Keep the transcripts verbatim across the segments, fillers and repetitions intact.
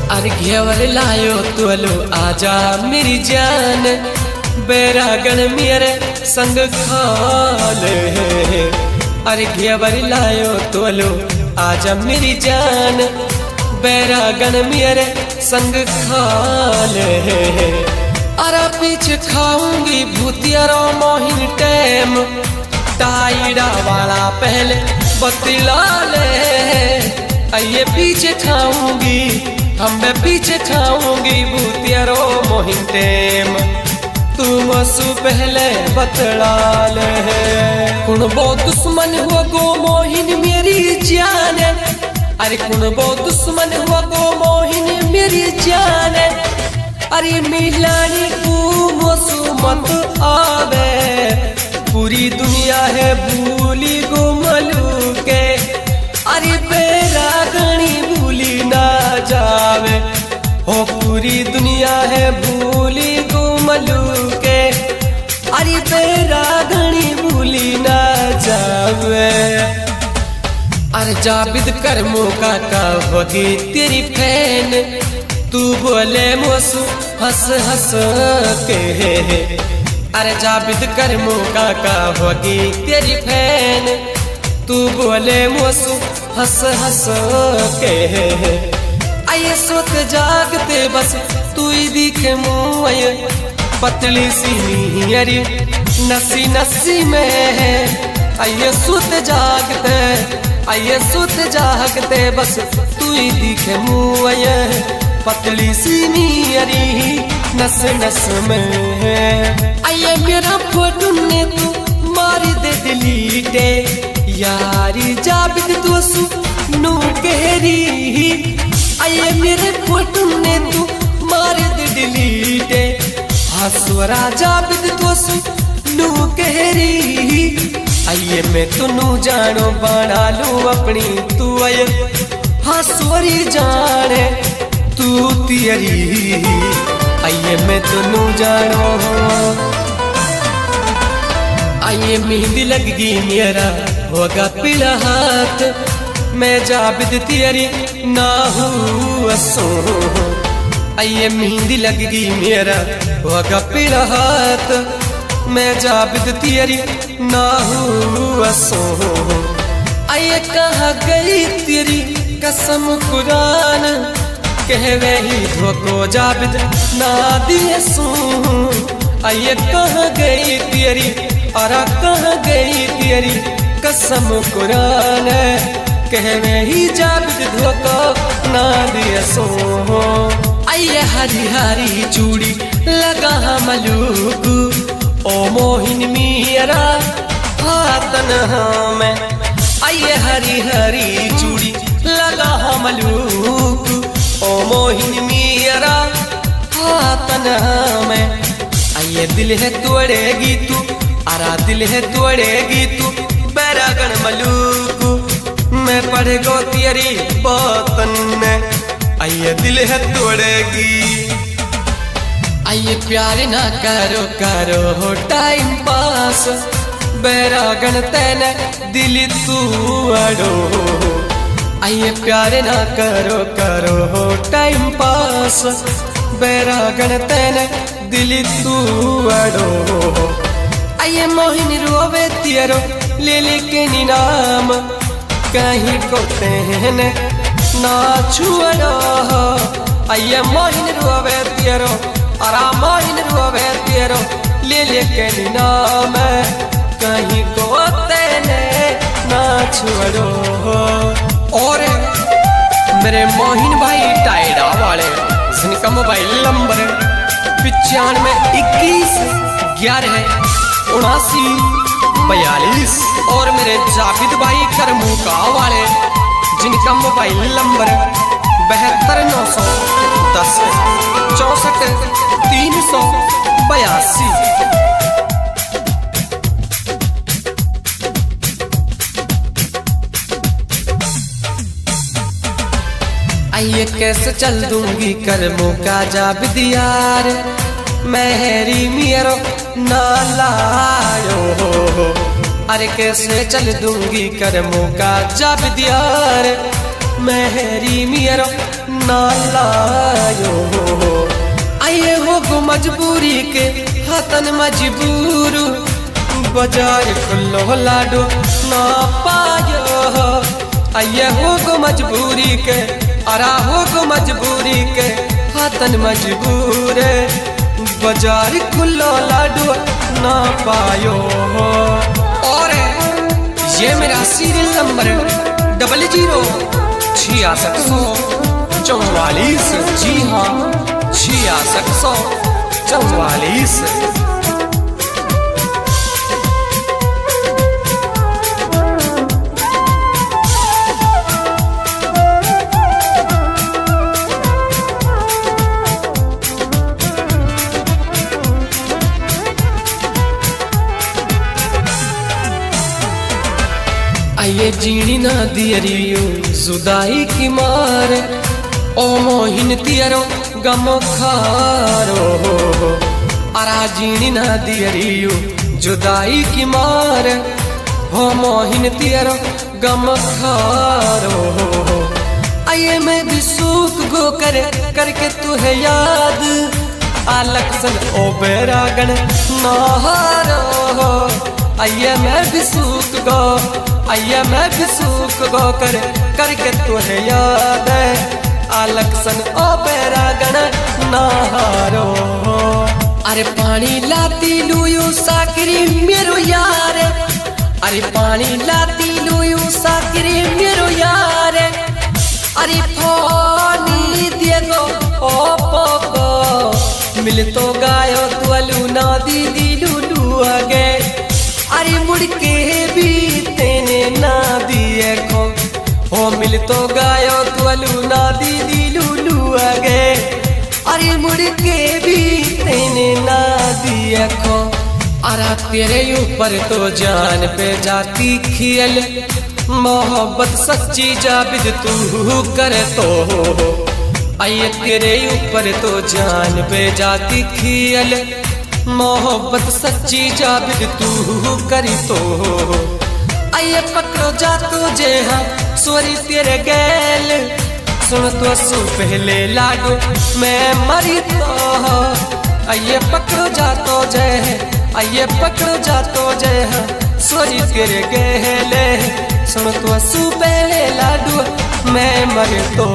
अरे घेवर लायो तोलो आजा मेरी जान, बैरागन मेरे संग खाले। अरे घेवर लायो तोलो आजा मेरी जान, बैरागन मेरे संग खाले। अरे पीछे खाऊंगी भूतियारो मोहिन टैम, टाइडा वाला पहले बतला ले। आइए पीछे खाऊंगी हम मैं पीछे खाऊंगी भूतियारो मोहिन टैम, तुम सु पहले बतला ले। कुण बो दुश्मन हुआ गो मोहिन मेरी जान, अरे कुण बो दुश्मन हुआ गो मोहिन मेरी जान। अरे मिलानी को मोसु मत आवे, पूरी दुनिया है भूली गुमलू के। अरे बैरागनी भूली ना जावे, ओ पूरी दुनिया है भूली गुमलू के। अरे बैरागनी भूली ना जावे। अरे जाबिद कर मौका का होगी तेरी फैन, तू बोले मोसू हंस हंस के। अरे जाबिद कर मौका का होगी तेरी फैन, तू बोले मोसू हंस हंस के। आये सोत जागते बस तू ही दिखे मुँह, पतली सी नियरी नसी नसी में है। आये सोत जागते आये सोत जागते बस तू ही दिखे मुँह, पतली सी नियरी नस नस में है। आये मेरा फोटो ने तू मारी दे डिलीटे, यारी जाबिद दोसु नू कहरी। आये मेरे फोटो ने तू मारी दे डिलीटे, हसवरा जाबिद दोसु नू कहरी। आये मैं तुनू जानो बना लू अपनी तू, आये हसवरी जाने तू तियरी। आइए मैं तुनू जानो, आइए मेहंदी लगगी मेरा होगा पीला हाथ, मैं जाबिद तियरी ना हूँ असो। आइए मेहंदी लगगी मेरा होगा पीला हाथ, मैं जाबिद तियरी ना हूँ असो। आइए कहाँ गई तेरी कसम कुरान, कह वही धोको जाबिद ना दिए सू। आइए कहाँ गई तेरी अरा कहाँ गई तेरी कसम कुरान, कह वही जाबिद धोको ना दिए सू। आइए हरी हरी चूड़ी लगा मलूक, ओ मोहिन मेरा हाथन में। आइए हरी हरी चूड़ी लगा मलूक, ओ मोहिन मेरा हाथन में। आइए दिल है तोड़ेगी तू, अरा दिल है तोड़ेगी तू, बैरागन मलूक मैं पढ़ गो तेरी बातन में। आइए दिल है तोड़ेगी। आइए प्यार ना करो करो हो टाइम पास, बैरागन तेने दिल तू अड़ो। आइए प्यार ना करो करो हो टाइम पास, बैरागन तेने दिल तू अड़ो। आइए मोहिन रोवे तियरो ले लेके नाम, कहीं को तेने ना छुड़ो। आइए मोहिन रोवे तियरो अरा मोहिन रोवे तियरो ले लेके नाम, कहीं को तेने ना छुड़ो। और मेरे मोहिन भाई टाइडा वाले जिनका मोबाइल नंबर पिचानवे इक्कीस ग्यारह उनासी बयालीस, और मेरे जाबिद भाई करमुका वाले जिनका मोबाइल नंबर बहत्तर नौ सौ दस चौसठ तीन सौ बयासी। आइए कैसे चल दूंगी करमों का जाबिद यार, मेहरी मेरो ना लायो। अरे कैसे चल दूंगी करमों का जाबिद यार, मेहरी मेरो ना लायो। आइए हो गो मजबूरी के हाथन मजबूर, बाजार खुलो लाडो ना पायो। आइए हो गो मजबूरी के, अरा हो गो मजबूरी के हाथन मजबूर, बाजार खुलो लाडो ना पायो। और ये मेरा सीरियल नंबर डबल जीरो छियासठ सौ चौवालीस, जी हाँ छियासठ सौ चौवालीस। आइए जीनी ना दियरियो जुदाई की मार, ओ मोहिन तियरो गम खारो। अरा जीनी ना दियरियो जुदाई की मार, हो मोहिन तियरो गम खारो। आइए मैं भी सूख गो कर करके तुहे याद, आलक्सन ओ बेरागन नारो। आइए मैं भी सूख गो, आइए मैं भी सूख गो कर करके तुहे याद, आलक्सन ओ बेरागन नारो। अरे पानी लाती लूयू साकरी मेरो यार, अरे पानी लाती लूयू साकरी मेरो यार। अरे पानी दिए गो ओ पोको मिल तो गायो तुअलू ना दीदी लूलू आगे। अरे मुड़ के भी तेने ना दिए खो, हो मिल तो गायो तुअलू ना दीदी लूलू आगे। अरे मुड़ के भी तेने ना दिए खो, अरा तेरे ऊपर तो जान पे जाती खियल, मोहब्बत सच्ची जाबिद तू करे तो। आइए तेरे ऊपर तो जान पे जाती खियल, मोहब्बत सच्ची जाबिद तू करी तो। आइए पकड़ो जा तुझे हाँ सोरी तेरे गैल, सुन तो सु पहले लाडो मैं मरी तो। आइए पकड़ो जा तो जय, आइए पकड़ो जा तो जय हाँ सोरी तेरे गैले, सुन तो सु पहले लाडो मैं मरी तो।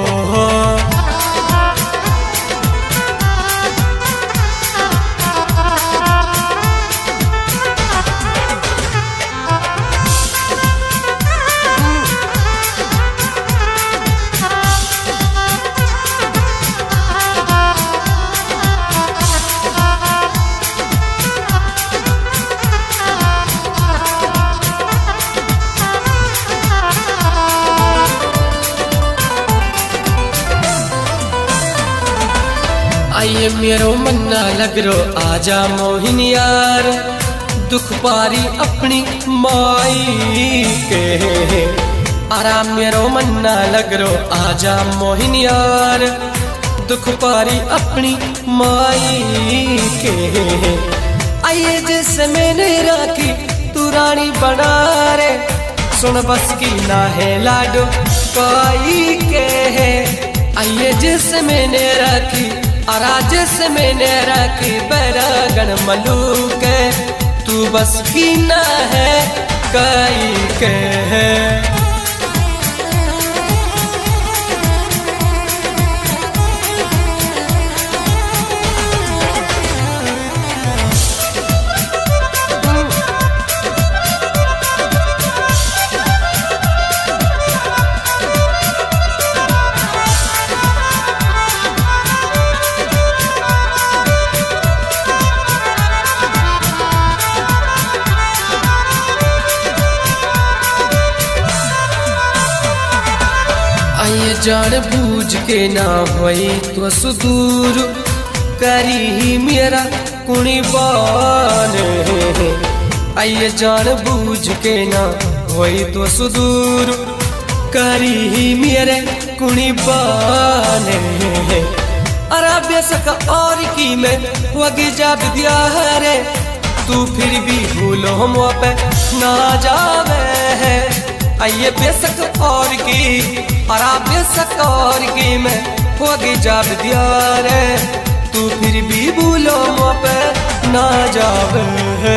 आइए मेरो मन्ना लग रो आजा मोहिन यार, दुख पारी अपनी माई के। आराम मेरो मन्ना लग रो आजा मोहिन यार, दुख पारी अपनी माई के। आइए जैसे मैंने राखी तू रानी बना रे, सुन बस की ना है लाडो कोई के है। आइए जैसे मैंने राखी अराज से मैंने रखी बैरागन मलूक, तू बस की ना है कई के है। आइए जान बूझ के ना होई तो सुदूर, करी मेरा कुणी बान। आइए जान बूझ के ना होई तो सुदूर, करी मेरे कुणी बान। अराबिया सका और की में वगी जा विद्या रे, तू फिर भी भूलो हम पे ना जावे है। आइए बेसक और की अरा बेसक और की में होगी जाब दिया रे तू फिर भी भूलो मुँह पे ना जावे है।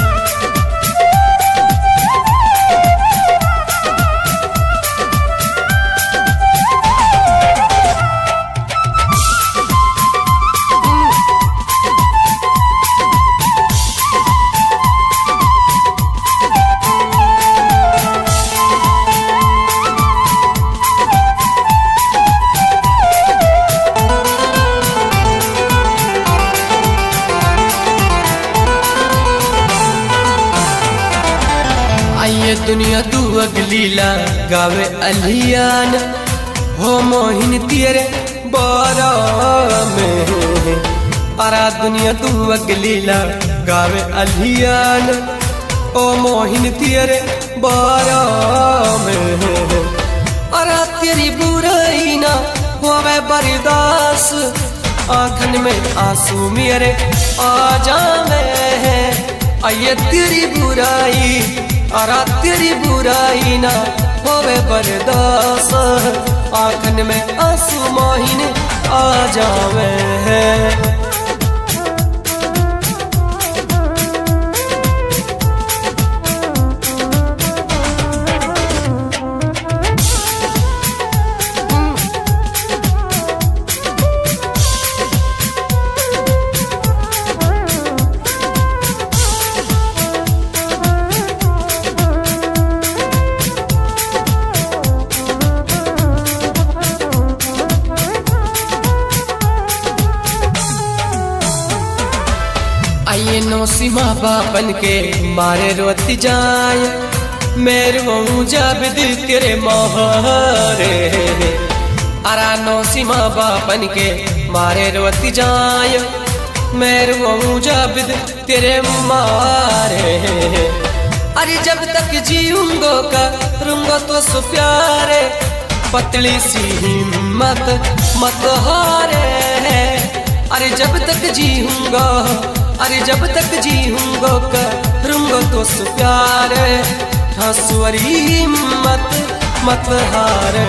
ये दुनिया तू अगलीला गावे अलियान हो मोहिन तेरे बारा में। अरा दुनिया तू अगलीला गावे अलियान ओ मोहिन तेरे बारा में। अरा तेरी बुराई ना होवे बर्दास आँखन में आंसू मेरे आ जावे है। आये तेरी बुराई अरा तेरी बुराई ना होवे बर्दास आँखन में आंसू मोहिन आ जावे है। आइए नो सीमा बापन के मारे रोती जाए मेरे वो जब दिल तेरे मोहरे। अरा नो सीमा बापन के मारे रोती जाए मेरे वो जब दिल तेरे मारे। अरे जब तक जीऊंगो करूंगो तो सो प्यारे पतली सी हिम्मत मत हारे। अरे जब तक जीऊंगा अरे जब तक जीऊंगो करूंगो तो सो प्यार हंसुअरी हिम्मत मत हार।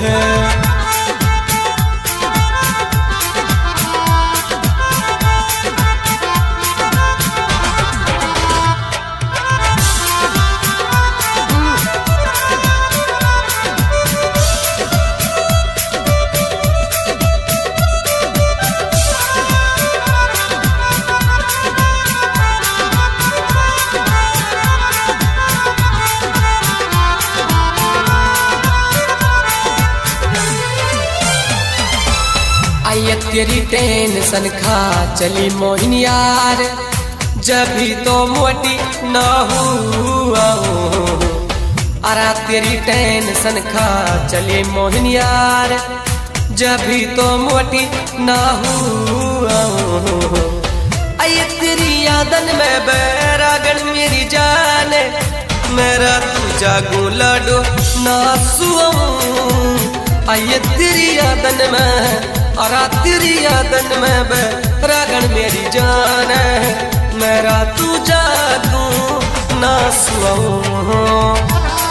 आइए तेरी टेंशन खा चली मोहिन यार जब भी तो मोटी ना हुआ। अरा तेरी टेंशन खा चली मोहिन यार जब भी तो मोटी ना हुआ। आइए तेरी यादन में बैरागन मेरी जान मेरा तू जागू लडो ना सुआऊं। आइए तेरी यादन में और तेरी यादन में बैरागन मेरी जान मेरा तू जागू ना सुआऊं।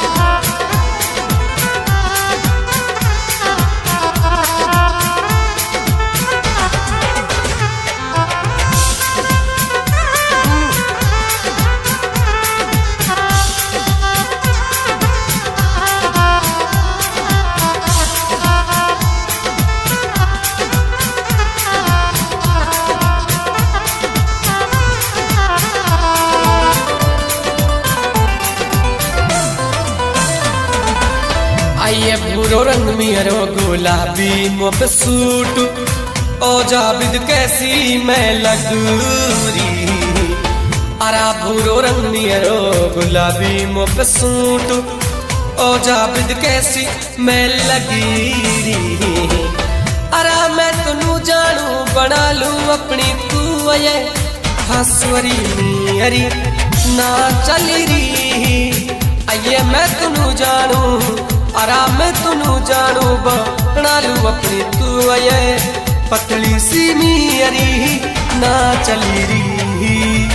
आइए भूरो रंग मेरो गुलाबी मुँह पे सूट ओ जाबिद कैसी मैं लगूरी। अरा भूरो रंग मेरो गुलाबी मुँह पे सूट ओ जाबिद कैसी मैं लगीरी। अरा मैं तुनू जानू बना लूं अपनी तू ये हंसवरी मेरी ना चली री। आइए मैं तुनू जानू अरा मैं तुनू जानू बना लूं अपनी तू ये पतली सी मेरी ना चली री।